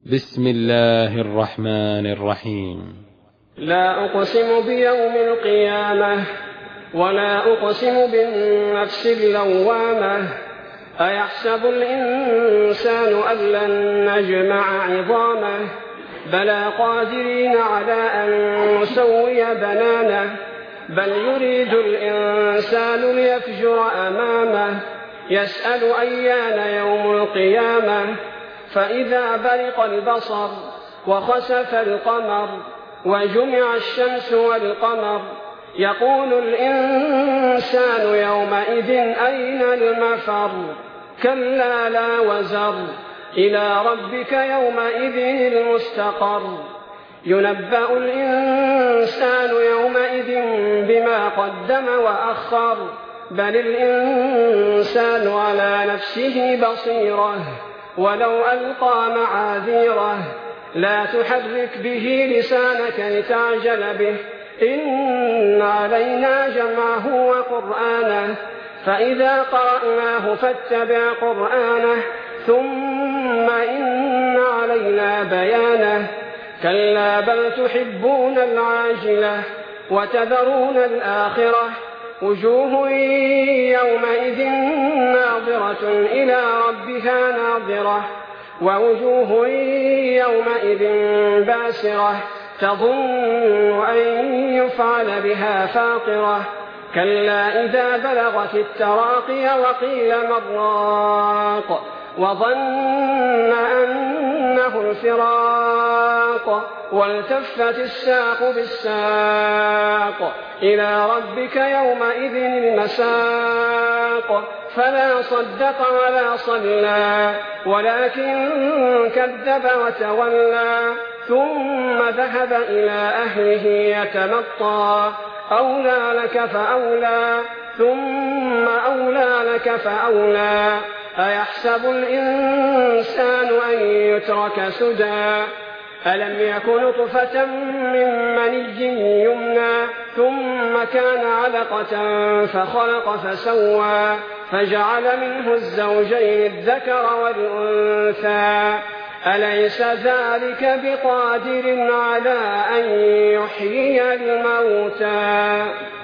بسم الله الرحمن الرحيم. لا أقسم بيوم القيامة ولا أقسم بالنفس اللوامة. أيحسب الإنسان أن لن نجمع عظامه بلى قادرين على أن نسوي بنانه بل يريد الإنسان ليفجر أمامه يسأل أيان يوم القيامة فإذا برق البصر وخسف القمر وجمع الشمس والقمر يقول الإنسان يومئذ أين المفر كلا لا وزر إلى ربك يومئذ المستقر ينبأ الإنسان يومئذ بما قدم وأخر بل الإنسان على نفسه بصيرة ولو ألقى معاذيره لا تحرك به لسانك لتعجل به إن علينا جمعه وقرآنه فإذا قرأناه فاتبع قرآنه ثم إن علينا بيانه كلا بل تحبون العاجلة وتذرون الآخرة وجوه يومئذ ناظرة إلى ربها ناظرة ووجوه يومئذ باسرة تظن أن يفعل بها فاقرة كلا إذا بلغت التراقي وقيل من راق وظن أنه الفراق والتفت الساق بالساق إلى ربك يومئذ المساق فلا صدق ولا صلى ولكن كذب وتولى ثم ذهب إلى أهله يتمطى أولى لك فأولى ثم أولى لك فأولى أيحسب الإنسان أن يترك سدى ألم يك نطفة من مني يمنى ثم كان علقة فخلق فسوى فجعل منه الزوجين الذكر والأنثى أليس ذلك بقادر على أن يحيي الموتى